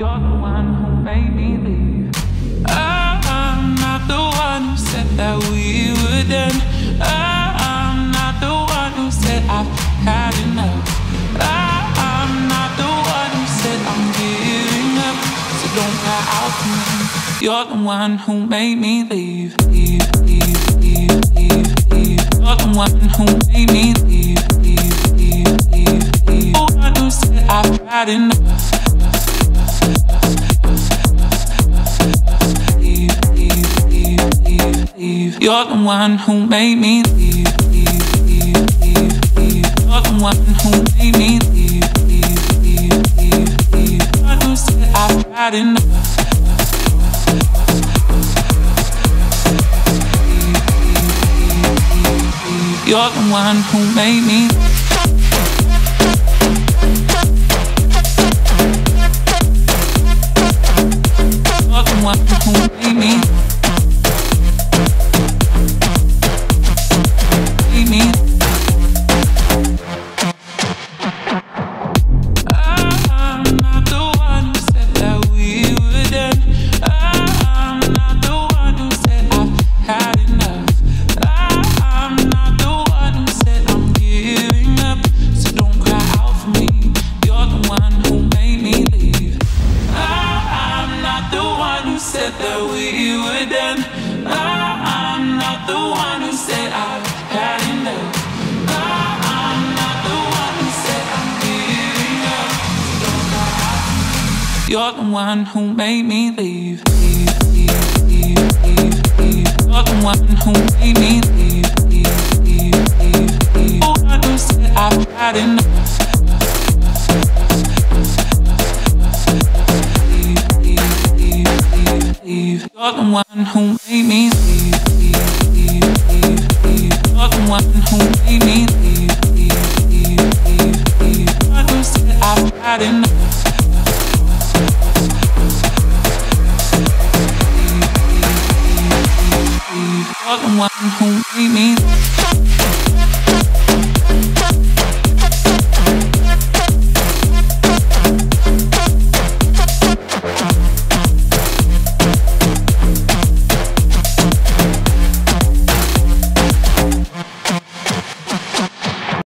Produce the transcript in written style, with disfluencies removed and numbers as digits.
You're the one who made me leave. I'm not the one who said that we would end. I'm not the one who said I've had enough. I'm not the one who said I'm giving up. So don't cry out for me. You're the one who made me leave. Leave, leave, leave, leave, leave. You're the one who made me leave. Leave, leave, leave, leave. The one who said I've had enough. Leave, leave, leave, leave, leave. You're the one who made me leave. Leave, leave, leave, leave. You're the one who made me leave. Leave, leave, leave, leave. The one who said I've had enough. You're the one who made me. You're the one who made me. Made me. I'm not the one who said that we would end. I'm not the one who said I've had enough. I'm not the one who said I'm giving up. So don't cry out for me. You're the one who made me leave. I'm not the one who said that we would end. I'm not the one who said I've had enough. I'm not the one who said I'm giving up. So don't cry out for me. You're the one who made me leave. Leave, leave, leave, leave, leave. You're the one who made me leave. Leave, leave, leave, leave. The one who said I've had enough. Leave, leave, leave, leave, leave. You're the one who made me leave. Leave, leave, leave, leave. You're the one who made me leave.